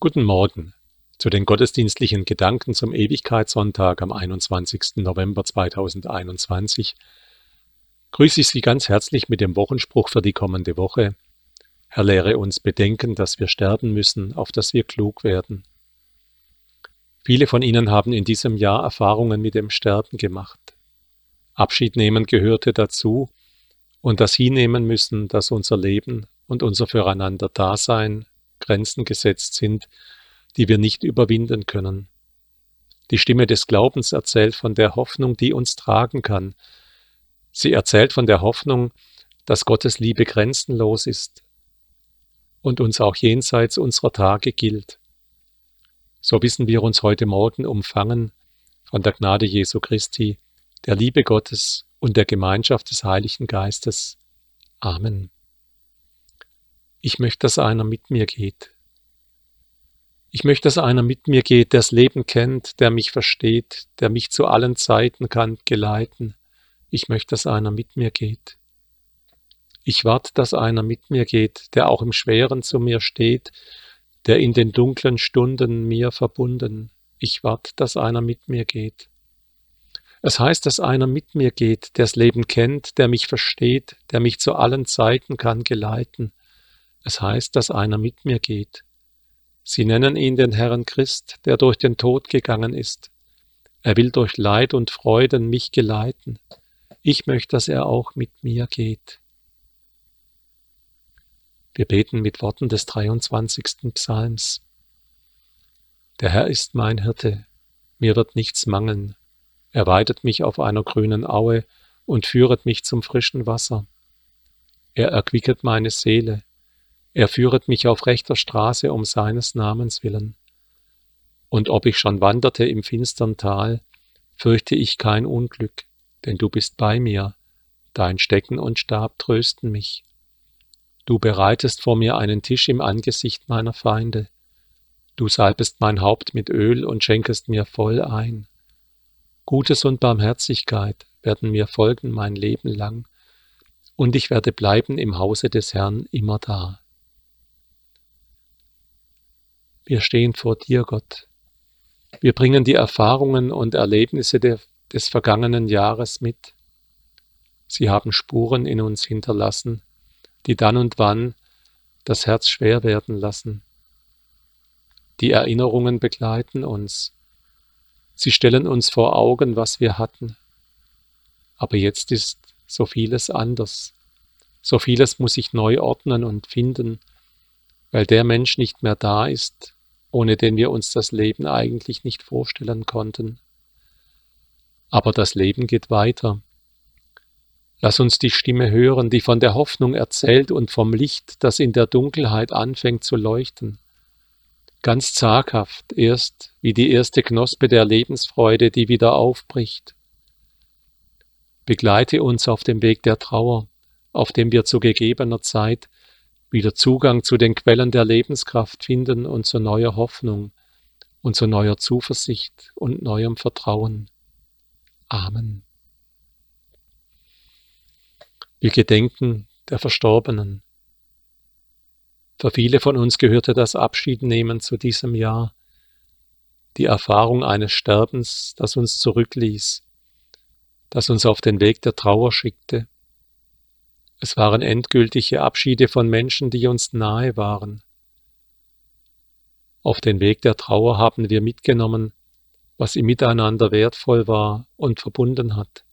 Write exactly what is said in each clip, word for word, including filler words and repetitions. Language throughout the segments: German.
Guten Morgen zu den gottesdienstlichen Gedanken zum Ewigkeitssonntag am einundzwanzigsten November zweitausendeinundzwanzig. Grüße ich Sie ganz herzlich mit dem Wochenspruch für die kommende Woche. Herr, lehre uns bedenken, dass wir sterben müssen, auf dass wir klug werden. Viele von Ihnen haben in diesem Jahr Erfahrungen mit dem Sterben gemacht. Abschied nehmen gehörte dazu und das hinnehmen müssen, dass unser Leben und unser Füreinander-Dasein Grenzen gesetzt sind, die wir nicht überwinden können. Die Stimme des Glaubens erzählt von der Hoffnung, die uns tragen kann. Sie erzählt von der Hoffnung, dass Gottes Liebe grenzenlos ist und uns auch jenseits unserer Tage gilt. So wissen wir uns heute Morgen umfangen von der Gnade Jesu Christi, der Liebe Gottes und der Gemeinschaft des Heiligen Geistes. Amen. Ich möchte, dass einer mit mir geht. Ich möchte, dass einer mit mir geht, der das Leben kennt, der mich versteht, der mich zu allen Zeiten kann geleiten. Ich möchte, dass einer mit mir geht. Ich warte, dass einer mit mir geht, der auch im Schweren zu mir steht, der in den dunklen Stunden mir verbunden. Ich warte, dass einer mit mir geht. Es heißt, dass einer mit mir geht, der das Leben kennt, der mich versteht, der mich zu allen Zeiten kann geleiten. Es heißt, dass einer mit mir geht. Sie nennen ihn den Herrn Christ, der durch den Tod gegangen ist. Er will durch Leid und Freuden mich geleiten. Ich möchte, dass er auch mit mir geht. Wir beten mit Worten des dreiundzwanzigsten Psalms. Der Herr ist mein Hirte, mir wird nichts mangeln. Er weidet mich auf einer grünen Aue und führet mich zum frischen Wasser. Er erquicket meine Seele. Er führet mich auf rechter Straße um seines Namens willen. Und ob ich schon wanderte im finstern Tal, fürchte ich kein Unglück, denn du bist bei mir, dein Stecken und Stab trösten mich. Du bereitest vor mir einen Tisch im Angesicht meiner Feinde. Du salbest mein Haupt mit Öl und schenkest mir voll ein. Gutes und Barmherzigkeit werden mir folgen mein Leben lang, und ich werde bleiben im Hause des Herrn immerdar. Wir stehen vor dir, Gott. Wir bringen die Erfahrungen und Erlebnisse der, des vergangenen Jahres mit. Sie haben Spuren in uns hinterlassen, die dann und wann das Herz schwer werden lassen. Die Erinnerungen begleiten uns. Sie stellen uns vor Augen, was wir hatten. Aber jetzt ist so vieles anders. So vieles muss sich neu ordnen und finden, weil der Mensch nicht mehr da ist, ohne den wir uns das Leben eigentlich nicht vorstellen konnten. Aber das Leben geht weiter. Lass uns die Stimme hören, die von der Hoffnung erzählt und vom Licht, das in der Dunkelheit anfängt zu leuchten. Ganz zaghaft erst wie die erste Knospe der Lebensfreude, die wieder aufbricht. Begleite uns auf dem Weg der Trauer, auf dem wir zu gegebener Zeit wieder Zugang zu den Quellen der Lebenskraft finden und zu neuer Hoffnung und zu neuer Zuversicht und neuem Vertrauen. Amen. Wir gedenken der Verstorbenen. Für viele von uns gehörte das Abschiednehmen zu diesem Jahr, die Erfahrung eines Sterbens, das uns zurückließ, das uns auf den Weg der Trauer schickte. Es waren endgültige Abschiede von Menschen, die uns nahe waren. Auf den Weg der Trauer haben wir mitgenommen, was im Miteinander wertvoll war und verbunden hat.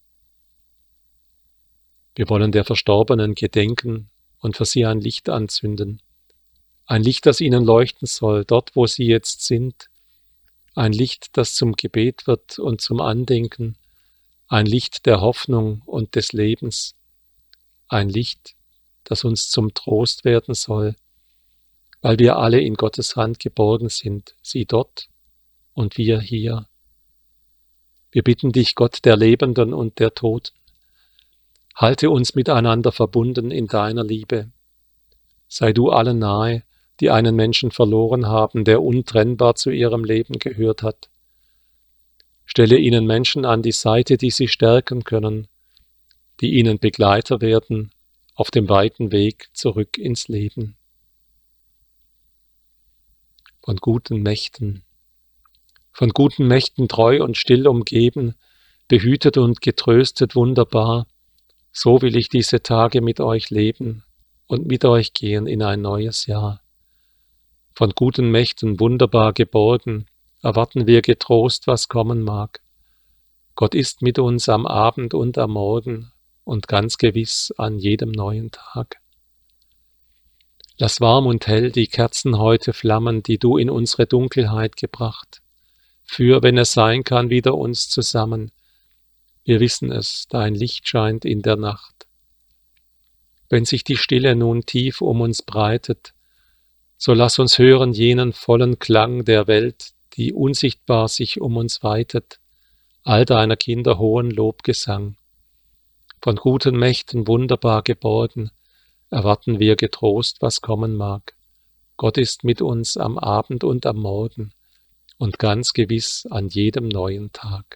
Wir wollen der Verstorbenen gedenken und für sie ein Licht anzünden. Ein Licht, das ihnen leuchten soll, dort, wo sie jetzt sind. Ein Licht, das zum Gebet wird und zum Andenken. Ein Licht der Hoffnung und des Lebens. Ein Licht, das uns zum Trost werden soll, weil wir alle in Gottes Hand geborgen sind, sie dort und wir hier. Wir bitten dich, Gott der Lebenden und der Toten, halte uns miteinander verbunden in deiner Liebe. Sei du allen nahe, die einen Menschen verloren haben, der untrennbar zu ihrem Leben gehört hat. Stelle ihnen Menschen an die Seite, die sie stärken können, die ihnen Begleiter werden auf dem weiten Weg zurück ins Leben. von guten Mächten, von guten Mächten treu und still umgeben, behütet und getröstet wunderbar, so will ich diese Tage mit euch leben und mit euch gehen in ein neues Jahr. Von guten Mächten wunderbar geborgen, erwarten wir getrost, was kommen mag. Gott ist mit uns am Abend und am Morgen und ganz gewiss an jedem neuen Tag. Lass warm und hell die Kerzen heute flammen, die du in unsere Dunkelheit gebracht. Führ, wenn es sein kann, wieder uns zusammen. Wir wissen es, dein Licht scheint in der Nacht. Wenn sich die Stille nun tief um uns breitet, so lass uns hören jenen vollen Klang der Welt, die unsichtbar sich um uns weitet, all deiner Kinder hohen Lobgesang. Von guten Mächten wunderbar geborgen, erwarten wir getrost, was kommen mag. Gott ist mit uns am Abend und am Morgen und ganz gewiss an jedem neuen Tag.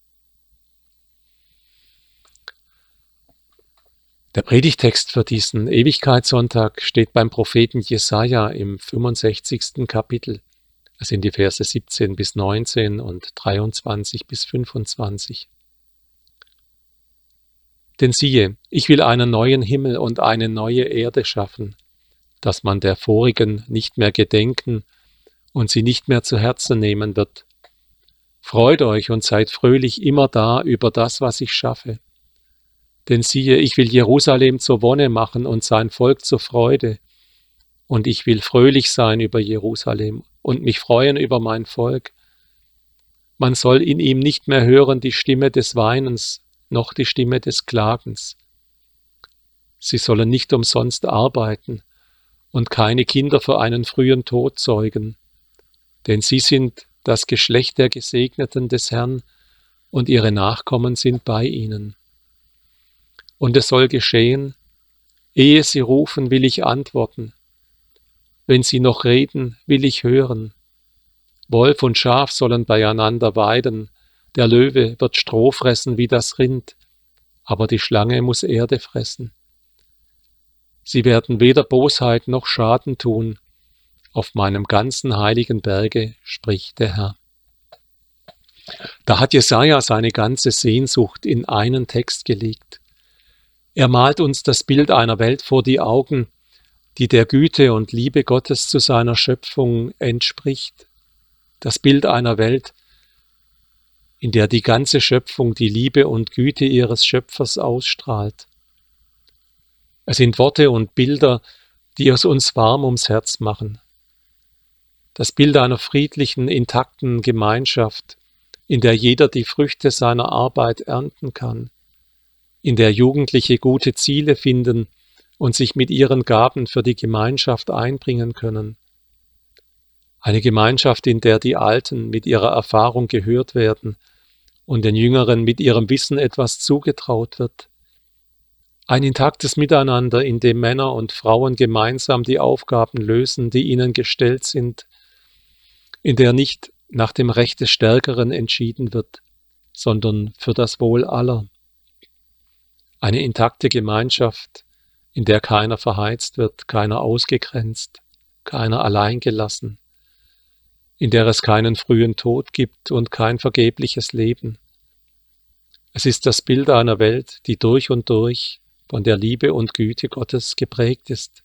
Der Predigtext für diesen Ewigkeitssonntag steht beim Propheten Jesaja im fünfundsechzigsten Kapitel. Es sind die Verse siebzehn bis neunzehn und dreiundzwanzig bis fünfundzwanzig. Denn siehe, ich will einen neuen Himmel und eine neue Erde schaffen, dass man der vorigen nicht mehr gedenken und sie nicht mehr zu Herzen nehmen wird. Freut euch und seid fröhlich immer da über das, was ich schaffe. Denn siehe, ich will Jerusalem zur Wonne machen und sein Volk zur Freude. Und ich will fröhlich sein über Jerusalem und mich freuen über mein Volk. Man soll in ihm nicht mehr hören die Stimme des Weinens, noch die Stimme des Klagens. Sie sollen nicht umsonst arbeiten und keine Kinder für einen frühen Tod zeugen. Denn sie sind das Geschlecht der Gesegneten des Herrn und ihre Nachkommen sind bei ihnen. Und es soll geschehen, ehe sie rufen, will ich antworten. Wenn sie noch reden, will ich hören. Wolf und Schaf sollen beieinander weiden, der Löwe wird Stroh fressen wie das Rind, aber die Schlange muss Erde fressen. Sie werden weder Bosheit noch Schaden tun, auf meinem ganzen heiligen Berge, spricht der Herr. Da hat Jesaja seine ganze Sehnsucht in einen Text gelegt. Er malt uns das Bild einer Welt vor die Augen, die der Güte und Liebe Gottes zu seiner Schöpfung entspricht. Das Bild einer Welt, in der die ganze Schöpfung die Liebe und Güte ihres Schöpfers ausstrahlt. Es sind Worte und Bilder, die es uns warm ums Herz machen. Das Bild einer friedlichen, intakten Gemeinschaft, in der jeder die Früchte seiner Arbeit ernten kann, in der Jugendliche gute Ziele finden und sich mit ihren Gaben für die Gemeinschaft einbringen können. Eine Gemeinschaft, in der die Alten mit ihrer Erfahrung gehört werden und den Jüngeren mit ihrem Wissen etwas zugetraut wird. Ein intaktes Miteinander, in dem Männer und Frauen gemeinsam die Aufgaben lösen, die ihnen gestellt sind, in der nicht nach dem Recht des Stärkeren entschieden wird, sondern für das Wohl aller. Eine intakte Gemeinschaft, in der keiner verheizt wird, keiner ausgegrenzt, keiner alleingelassen, in der es keinen frühen Tod gibt und kein vergebliches Leben. Es ist das Bild einer Welt, die durch und durch von der Liebe und Güte Gottes geprägt ist.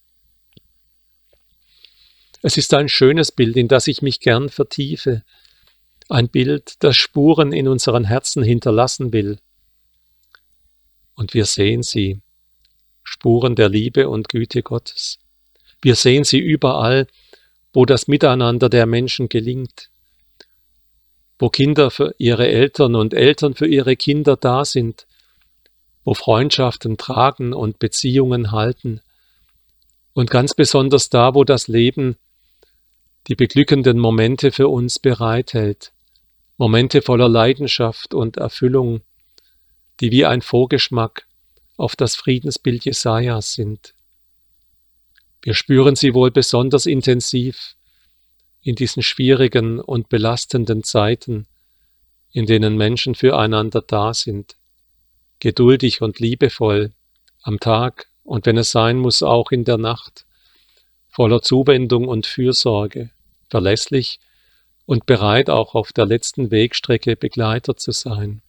Es ist ein schönes Bild, in das ich mich gern vertiefe, ein Bild, das Spuren in unseren Herzen hinterlassen will. Und wir sehen sie, Spuren der Liebe und Güte Gottes. Wir sehen sie überall, wo das Miteinander der Menschen gelingt, wo Kinder für ihre Eltern und Eltern für ihre Kinder da sind, wo Freundschaften tragen und Beziehungen halten und ganz besonders da, wo das Leben die beglückenden Momente für uns bereithält, Momente voller Leidenschaft und Erfüllung, die wie ein Vorgeschmack auf das Friedensbild Jesajas sind. Wir spüren sie wohl besonders intensiv in diesen schwierigen und belastenden Zeiten, in denen Menschen füreinander da sind, geduldig und liebevoll, am Tag und wenn es sein muss, auch in der Nacht, voller Zuwendung und Fürsorge, verlässlich und bereit, auch auf der letzten Wegstrecke Begleiter zu sein.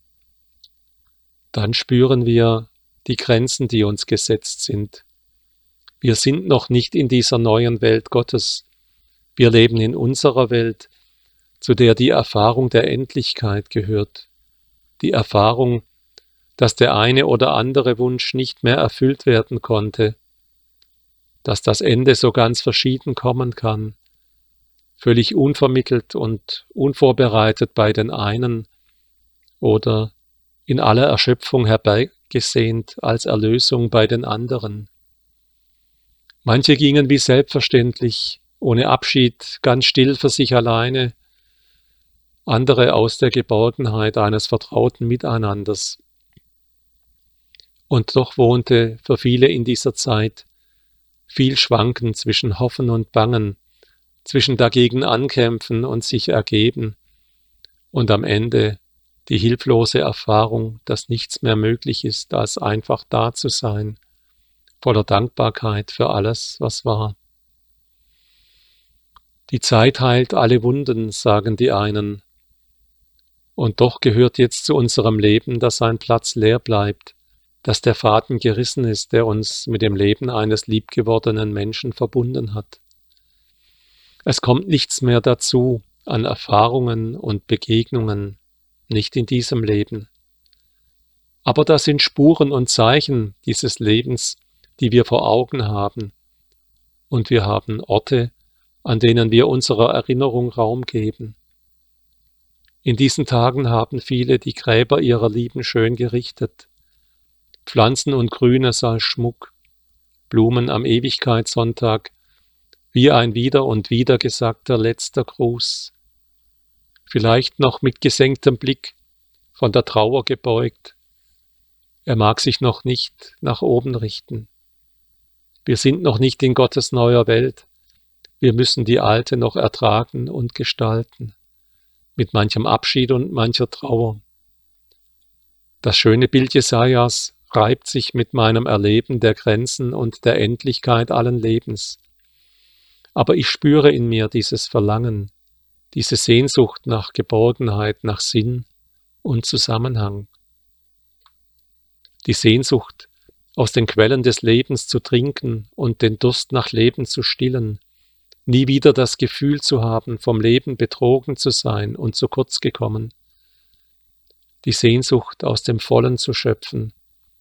Dann spüren wir die Grenzen, die uns gesetzt sind. Wir sind noch nicht in dieser neuen Welt Gottes. Wir leben in unserer Welt, zu der die Erfahrung der Endlichkeit gehört. Die Erfahrung, dass der eine oder andere Wunsch nicht mehr erfüllt werden konnte, dass das Ende so ganz verschieden kommen kann, völlig unvermittelt und unvorbereitet bei den einen oder in aller Erschöpfung herbeigesehnt als Erlösung bei den anderen. Manche gingen wie selbstverständlich, ohne Abschied, ganz still für sich alleine, andere aus der Geborgenheit eines vertrauten Miteinanders. Und doch wohnte für viele in dieser Zeit viel Schwanken zwischen Hoffen und Bangen, zwischen dagegen ankämpfen und sich ergeben und am Ende die hilflose Erfahrung, dass nichts mehr möglich ist, als einfach da zu sein, voller Dankbarkeit für alles, was war. Die Zeit heilt alle Wunden, sagen die einen, und doch gehört jetzt zu unserem Leben, dass ein Platz leer bleibt, dass der Faden gerissen ist, der uns mit dem Leben eines liebgewordenen Menschen verbunden hat. Es kommt nichts mehr dazu an Erfahrungen und Begegnungen, nicht in diesem Leben. Aber das sind Spuren und Zeichen dieses Lebens, die wir vor Augen haben. Und wir haben Orte, an denen wir unserer Erinnerung Raum geben. In diesen Tagen haben viele die Gräber ihrer Lieben schön gerichtet. Pflanzen und Grünes als Schmuck, Blumen am Ewigkeitssonntag, wie ein wieder und wieder gesagter letzter Gruß. Vielleicht noch mit gesenktem Blick, von der Trauer gebeugt. Er mag sich noch nicht nach oben richten. Wir sind noch nicht in Gottes neuer Welt. Wir müssen die alte noch ertragen und gestalten, mit manchem Abschied und mancher Trauer. Das schöne Bild Jesajas reibt sich mit meinem Erleben der Grenzen und der Endlichkeit allen Lebens. Aber ich spüre in mir dieses Verlangen, diese Sehnsucht nach Geborgenheit, nach Sinn und Zusammenhang. Die Sehnsucht, aus den Quellen des Lebens zu trinken und den Durst nach Leben zu stillen, nie wieder das Gefühl zu haben, vom Leben betrogen zu sein und zu kurz gekommen. Die Sehnsucht, aus dem Vollen zu schöpfen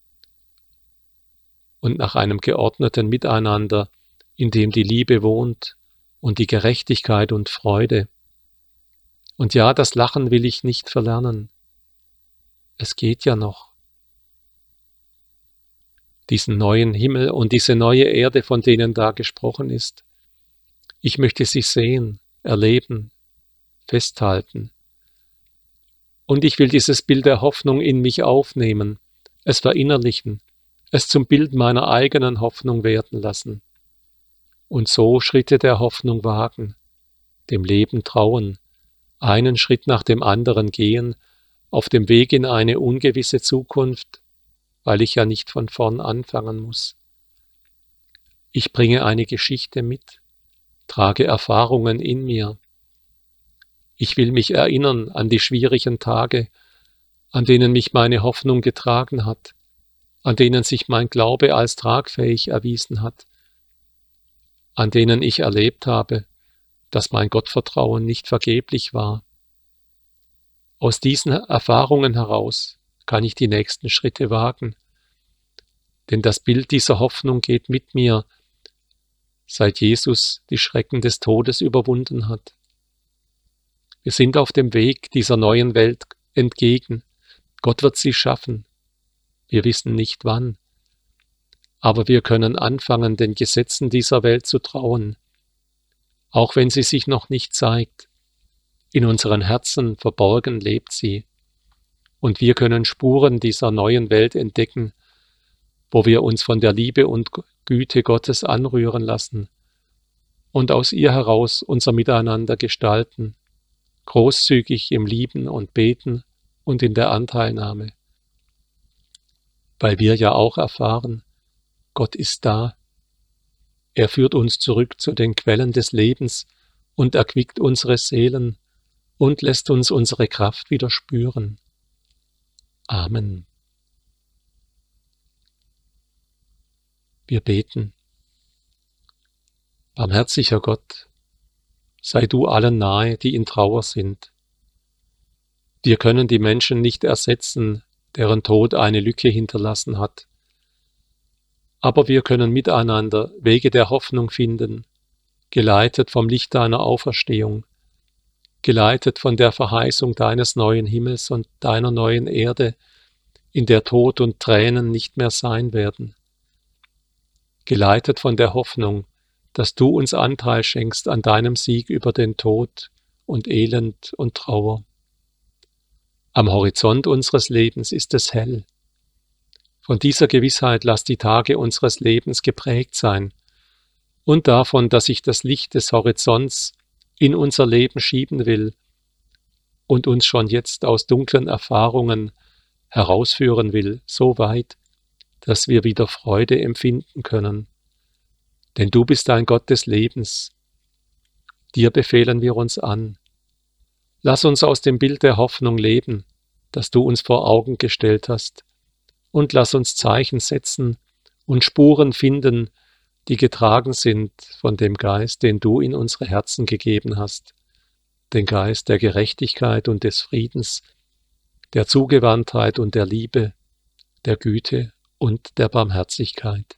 und nach einem geordneten Miteinander, in dem die Liebe wohnt und die Gerechtigkeit und Freude. Und ja, das Lachen will ich nicht verlernen. Es geht ja noch. Diesen neuen Himmel und diese neue Erde, von denen da gesprochen ist. Ich möchte sie sehen, erleben, festhalten. Und ich will dieses Bild der Hoffnung in mich aufnehmen, es verinnerlichen, es zum Bild meiner eigenen Hoffnung werden lassen. Und so Schritte der Hoffnung wagen, dem Leben trauen, einen Schritt nach dem anderen gehen, auf dem Weg in eine ungewisse Zukunft, weil ich ja nicht von vorn anfangen muss. Ich bringe eine Geschichte mit, trage Erfahrungen in mir. Ich will mich erinnern an die schwierigen Tage, an denen mich meine Hoffnung getragen hat, an denen sich mein Glaube als tragfähig erwiesen hat, an denen ich erlebt habe, dass mein Gottvertrauen nicht vergeblich war. Aus diesen Erfahrungen heraus kann ich die nächsten Schritte wagen, denn das Bild dieser Hoffnung geht mit mir, seit Jesus die Schrecken des Todes überwunden hat. Wir sind auf dem Weg dieser neuen Welt entgegen. Gott wird sie schaffen. Wir wissen nicht wann. Aber wir können anfangen, den Gesetzen dieser Welt zu trauen, auch wenn sie sich noch nicht zeigt. In unseren Herzen verborgen lebt sie. Und wir können Spuren dieser neuen Welt entdecken, wo wir uns von der Liebe und Güte Gottes anrühren lassen und aus ihr heraus unser Miteinander gestalten, großzügig im Lieben und Beten und in der Anteilnahme. Weil wir ja auch erfahren, Gott ist da. Er führt uns zurück zu den Quellen des Lebens und erquickt unsere Seelen und lässt uns unsere Kraft wieder spüren. Amen. Wir beten. Barmherziger Gott, sei du allen nahe, die in Trauer sind. Wir können die Menschen nicht ersetzen, deren Tod eine Lücke hinterlassen hat. Aber wir können miteinander Wege der Hoffnung finden, geleitet vom Licht deiner Auferstehung, geleitet von der Verheißung deines neuen Himmels und deiner neuen Erde, in der Tod und Tränen nicht mehr sein werden, geleitet von der Hoffnung, dass du uns Anteil schenkst an deinem Sieg über den Tod und Elend und Trauer. Am Horizont unseres Lebens ist es hell. Von dieser Gewissheit lass die Tage unseres Lebens geprägt sein und davon, dass sich das Licht des Horizonts in unser Leben schieben will und uns schon jetzt aus dunklen Erfahrungen herausführen will, so weit, dass wir wieder Freude empfinden können. Denn du bist ein Gott des Lebens. Dir befehlen wir uns an. Lass uns aus dem Bild der Hoffnung leben, das du uns vor Augen gestellt hast, und lass uns Zeichen setzen und Spuren finden, die getragen sind von dem Geist, den du in unsere Herzen gegeben hast, den Geist der Gerechtigkeit und des Friedens, der Zugewandtheit und der Liebe, der Güte und der Barmherzigkeit.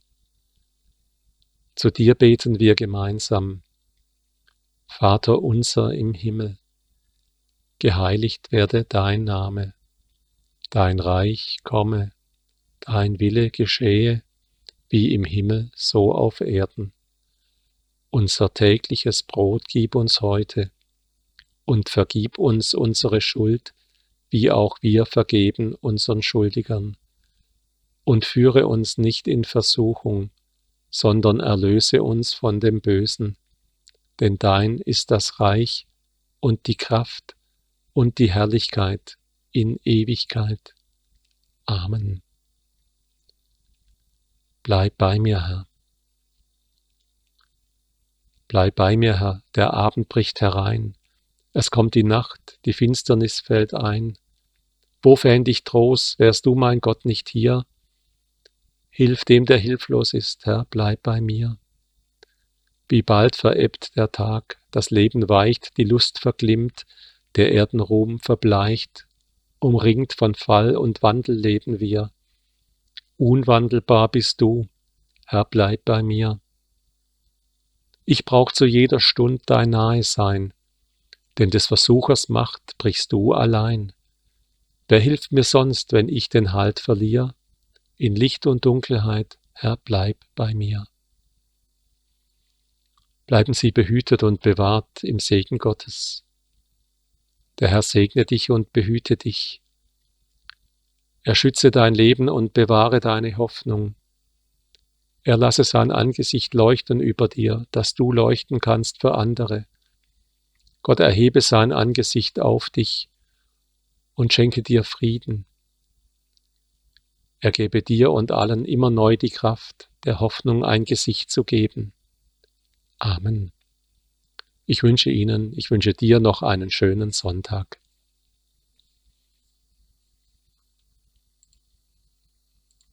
Zu dir beten wir gemeinsam. Vater unser im Himmel, geheiligt werde dein Name, dein Reich komme, dein Wille geschehe, wie im Himmel, so auf Erden. Unser tägliches Brot gib uns heute und vergib uns unsere Schuld, wie auch wir vergeben unseren Schuldigern. Und führe uns nicht in Versuchung, sondern erlöse uns von dem Bösen. Denn dein ist das Reich und die Kraft und die Herrlichkeit in Ewigkeit. Amen. Bleib bei mir, Herr. Bleib bei mir, Herr, der Abend bricht herein. Es kommt die Nacht, die Finsternis fällt ein. Wo fänd ich Trost, wärst du, mein Gott, nicht hier? Hilf dem, der hilflos ist, Herr, bleib bei mir. Wie bald verebbt der Tag, das Leben weicht, die Lust verglimmt, der Erdenruhm verbleicht, umringt von Fall und Wandel leben wir. Unwandelbar bist du, Herr, bleib bei mir. Ich brauch zu jeder Stund dein Nahesein, denn des Versuchers Macht brichst du allein. Wer hilft mir sonst, wenn ich den Halt verlier? In Licht und Dunkelheit, Herr, bleib bei mir. Bleiben Sie behütet und bewahrt im Segen Gottes. Der Herr segne dich und behüte dich. Er schütze dein Leben und bewahre deine Hoffnung. Er lasse sein Angesicht leuchten über dir, dass du leuchten kannst für andere. Gott erhebe sein Angesicht auf dich und schenke dir Frieden. Er gebe dir und allen immer neu die Kraft, der Hoffnung ein Gesicht zu geben. Amen. Ich wünsche Ihnen, ich wünsche dir noch einen schönen Sonntag.